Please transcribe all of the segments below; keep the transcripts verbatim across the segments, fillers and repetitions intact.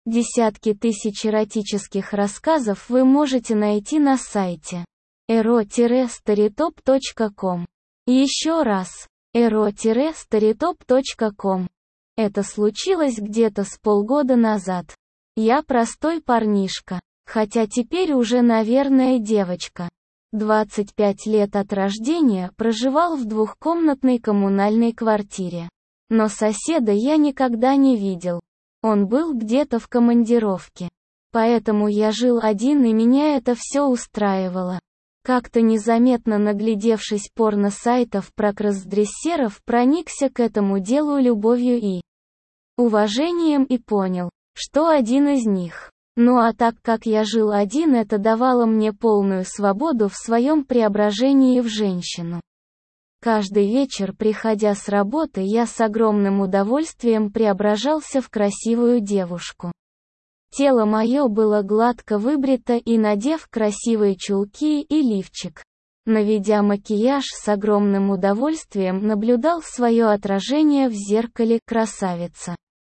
Десятки тысяч эротических рассказов вы можете найти на сайте эро старитоп точка ком. Еще раз, эро старитоп точка ком. Это случилось где-то с полгода назад. Я простой парнишка, хотя теперь уже, наверное, девочка. двадцать пять лет от рождения проживал в двухкомнатной коммунальной квартире. Но соседа я никогда не видел. Он был где-то в командировке. Поэтому я жил один, и меня это все устраивало. Как-то незаметно наглядевшись порно-сайтов про кроссдрессеров, проникся к этому делу любовью и уважением и понял, что один из них. Ну а так как я жил один, это давало мне полную свободу в своем преображении в женщину. Каждый вечер, приходя с работы, я с огромным удовольствием преображался в красивую девушку. Тело мое было гладко выбрито, и, надев красивые чулки и лифчик, наведя макияж, с огромным удовольствием наблюдал свое отражение в зеркале «красавица».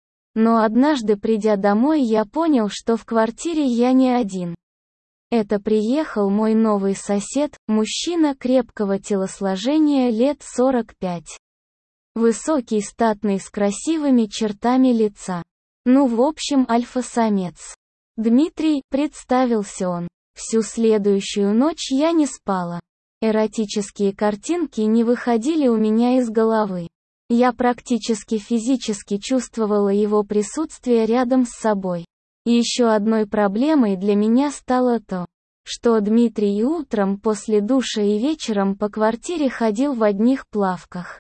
Но однажды, придя домой, я понял, что в квартире я не один. Это приехал мой новый сосед, мужчина крепкого телосложения, лет сорок пять. Высокий, статный, с красивыми чертами лица. Ну, в общем, альфа-самец. Дмитрий, представился он. Всю следующую ночь я не спала. Эротические картинки не выходили у меня из головы. Я практически физически чувствовала его присутствие рядом с собой. Еще одной проблемой для меня стало то, что Дмитрий и утром после душа и вечером по квартире ходил в одних плавках.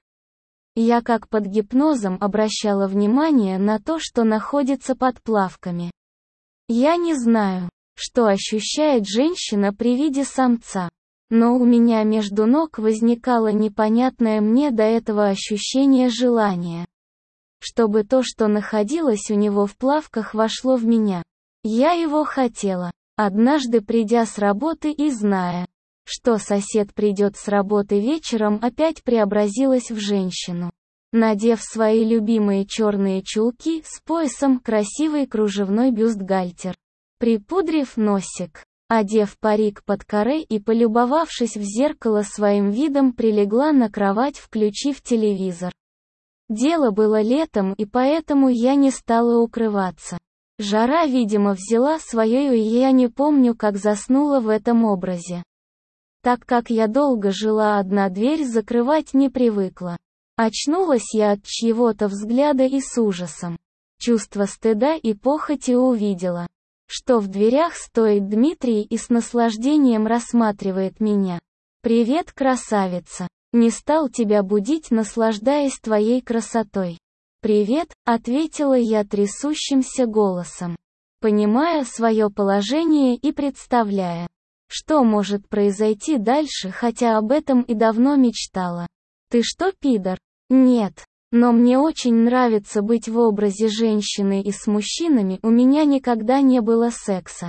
Я как под гипнозом обращала внимание на то, что находится под плавками. Я не знаю, что ощущает женщина при виде самца, но у меня между ног возникало непонятное мне до этого ощущение желания. Чтобы то, что находилось у него в плавках, вошло в меня. Я его хотела. Однажды, придя с работы и зная, что сосед придет с работы вечером, опять преобразилась в женщину. Надев свои любимые черные чулки с поясом, красивый кружевной бюстгальтер, припудрив носик, одев парик под каре и полюбовавшись в зеркало своим видом, прилегла на кровать, включив телевизор. Дело было летом, и поэтому я не стала укрываться. Жара, видимо, взяла свое, и я не помню, как заснула в этом образе. Так как я долго жила одна, дверь закрывать не привыкла. Очнулась я от чьего-то взгляда и с ужасом, чувства стыда и похоти увидела, что в дверях стоит Дмитрий и с наслаждением рассматривает меня. «Привет, красавица! Не стал тебя будить, наслаждаясь твоей красотой». «Привет», — ответила я трясущимся голосом, понимая свое положение и представляя, что может произойти дальше, хотя об этом и давно мечтала. «Ты что, пидор?» «Нет. Но мне очень нравится быть в образе женщины, и с мужчинами у меня никогда не было секса.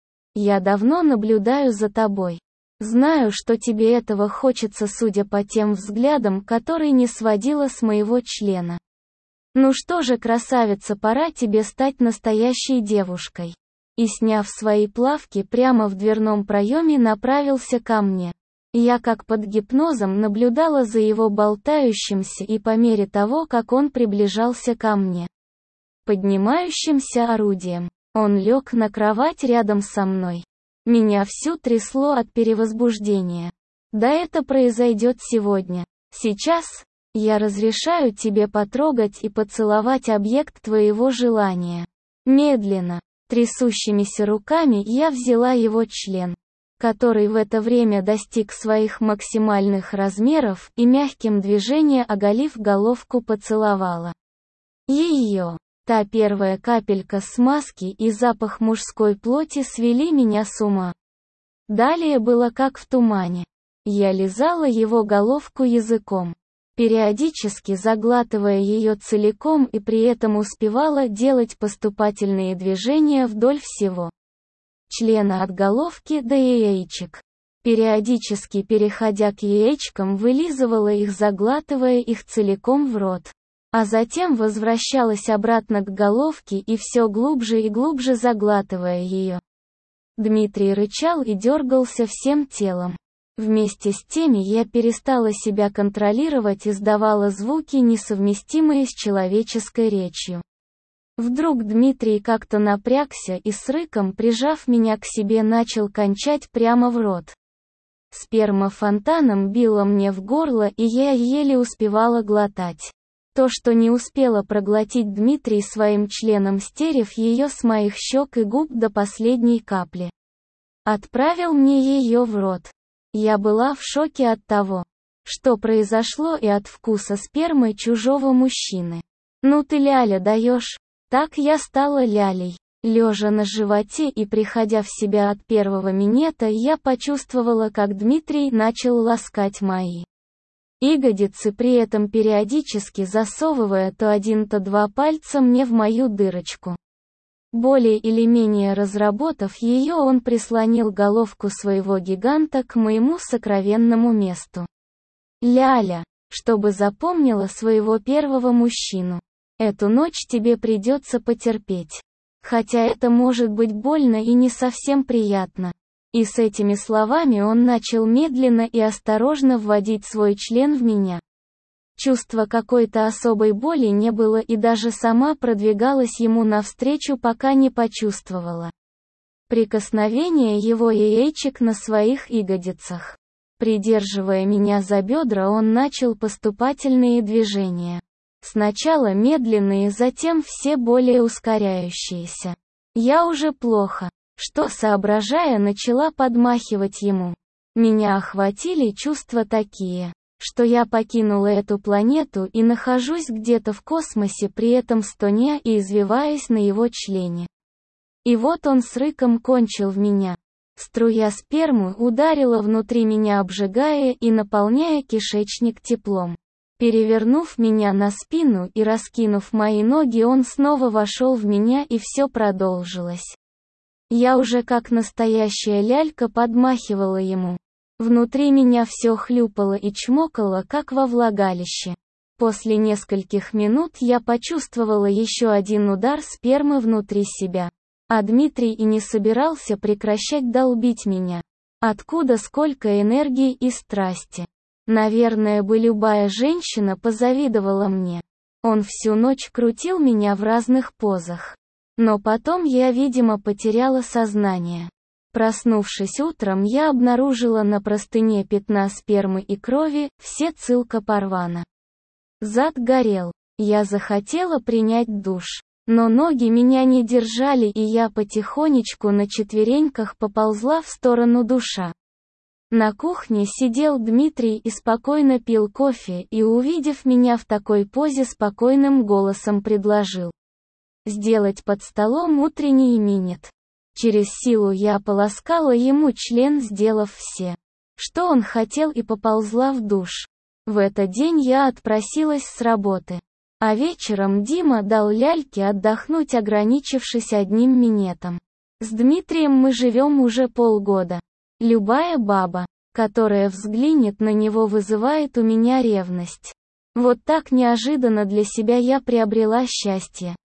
Я давно наблюдаю за тобой. Знаю, что тебе этого хочется, судя по тем взглядам, которые не сводила с моего члена. Ну что же, красавица, пора тебе стать настоящей девушкой». И, сняв свои плавки, прямо в дверном проеме направился ко мне. Я как под гипнозом наблюдала за его болтающимся, и по мере того, как он приближался ко мне, поднимающимся орудием, он лег на кровать рядом со мной. Меня всю трясло от перевозбуждения. Да, это произойдет сегодня. Сейчас я разрешаю тебе потрогать и поцеловать объект твоего желания. Медленно, трясущимися руками я взяла его член, который в это время достиг своих максимальных размеров, и мягким движением, оголив головку, поцеловала ее. Та первая капелька смазки и запах мужской плоти свели меня с ума. Далее было как в тумане. Я лизала его головку языком, периодически заглатывая ее целиком, и при этом успевала делать поступательные движения вдоль всего члена, от головки до яичек. Периодически переходя к яичкам, вылизывала их, заглатывая их целиком в рот. а затем возвращалась обратно к головке и все глубже и глубже заглатывая ее. Дмитрий рычал и дергался всем телом. Вместе с теми я перестала себя контролировать и издавала звуки, несовместимые с человеческой речью. Вдруг Дмитрий как-то напрягся и с рыком, прижав меня к себе, начал кончать прямо в рот. Сперма фонтаном била мне в горло, и я еле успевала глотать. То, что не успела проглотить Дмитрий своим членом, стерев ее с моих щек и губ до последней капли. Отправил мне ее в рот. Я была в шоке от того, что произошло, и от вкуса спермы чужого мужчины. «Ну ты, Ляля, даешь!» Так я стала Лялей. Лежа на животе и приходя в себя от первого минета, я почувствовала, как Дмитрий начал ласкать мои ягодицы, при этом периодически засовывая то один, то два пальца мне в мою дырочку. Более или менее разработав ее, он прислонил головку своего гиганта к моему сокровенному месту. «Ляля, чтобы запомнила своего первого мужчину. Эту ночь тебе придется потерпеть. Хотя это может быть больно и не совсем приятно». И с этими словами он начал медленно и осторожно вводить свой член в меня. Чувства какой-то особой боли не было, и даже сама продвигалась ему навстречу, пока не почувствовала прикосновение его яичек на своих ягодицах. Придерживая меня за бедра, он начал поступательные движения. Сначала медленные, затем все более ускоряющиеся. Я уже плохо, что соображая, начала подмахивать ему. Меня охватили чувства такие, что я покинула эту планету и нахожусь где-то в космосе, при этом стоня и извиваясь на его члене. И вот он с рыком кончил в меня. Струя спермы ударила внутри меня, обжигая и наполняя кишечник теплом. Перевернув меня на спину и раскинув мои ноги, он снова вошел в меня, и все продолжилось. Я уже как настоящая лялька подмахивала ему. Внутри меня все хлюпало и чмокало, как во влагалище. После нескольких минут я почувствовала еще один удар спермы внутри себя. А Дмитрий и не собирался прекращать долбить меня. Откуда сколько энергии и страсти? Наверное, бы любая женщина позавидовала мне. Он всю ночь крутил меня в разных позах. Но потом я, видимо, потеряла сознание. Проснувшись утром, я обнаружила на простыне пятна спермы и крови, все целка порвана. Зад горел. Я захотела принять душ. Но ноги меня не держали, и я потихонечку на четвереньках поползла в сторону душа. На кухне сидел Дмитрий и спокойно пил кофе, и, увидев меня в такой позе, спокойным голосом предложил сделать под столом утренний минет. Через силу я полоскала ему член, сделав все, что он хотел, и поползла в душ. В этот день я отпросилась с работы. А вечером Дима дал ляльке отдохнуть, ограничившись одним минетом. С Дмитрием мы живем уже полгода. Любая баба, которая взглянет на него, вызывает у меня ревность. Вот так неожиданно для себя я приобрела счастье.